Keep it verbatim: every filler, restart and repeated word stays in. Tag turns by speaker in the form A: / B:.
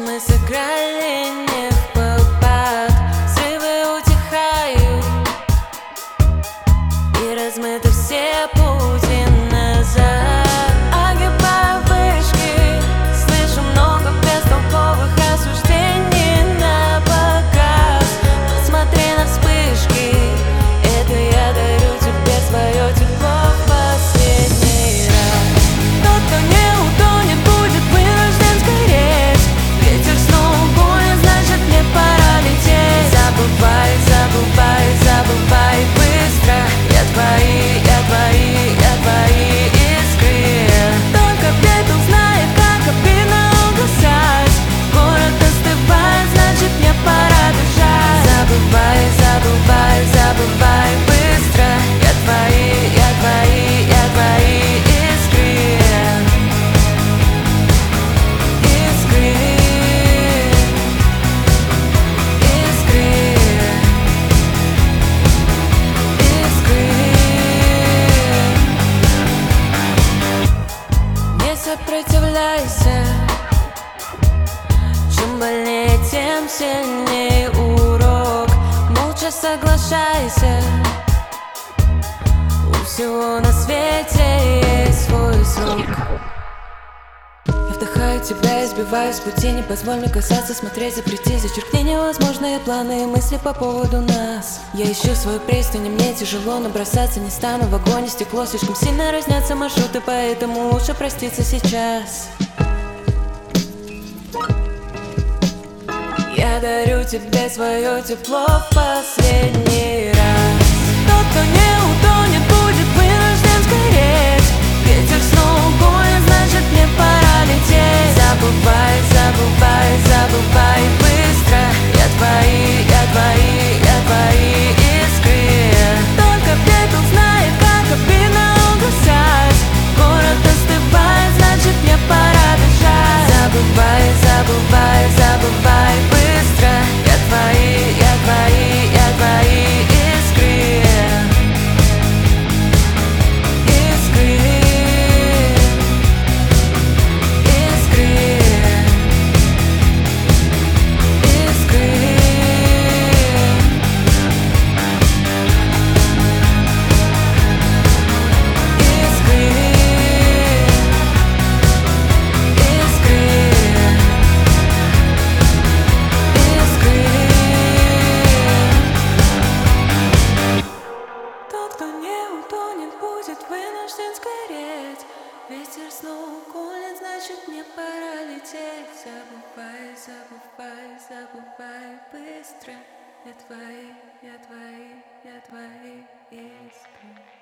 A: мы сыграли не в попад. Взрывы утихают, и размыты все пути назад. Огибаю вышки, слышу много бестолковых осуждений на показ. Посмотри на вспышки, это я дарю тебе свое тепло в последний раз. Тот, кто не утонет, будет вынужден сгореть. Ветер снова гонит, значит мне пора лететь. Забывай, забывай, забывай быстро. Я твои, я твои, я твои искры. Только пепел знает, как обидно угасать. Город остывает, значит мне пора бежать. Забывай, забывай, забывай быстро. Я твои, я твои, я твои искры. Искры. Искры. Искры. Не сопротивляйся. Чем больнее, тем сильнее урок. Молча соглашайся. У всего на свете есть свой срок. Я вдыхаю тебя и сбиваюсь с пути. Не позволь мне касаться, смотреть, запрети. Зачеркни невозможные планы и мысли по поводу нас. Я ищу свою пристань, и мне тяжело, но бросаться не стану. В огонь и стекло слишком сильно разнятся маршруты, поэтому лучше проститься сейчас. Я дарю тебе свое тепло в последний раз. Тот, кто не утонет, будет вынужден сгореть. Ветер снова гонит, значит мне пора лететь. Забывай, забывай, забывай быстро. Я твои, я твои, я твои искры. Только пепел знает, как обидно угасать. Город остывает, значит мне пора бежать. Забывай, забывай, забывай быстро. Я твои, я твои, я твои искры. Искры. Искры. Искры. Искры. Тот, кто не утонет, будет вынужден сгореть. Ветер снова гонит, значит мне пора лететь. Забывай, забывай, забывай быстро. Я твои, я твои, я твои искры.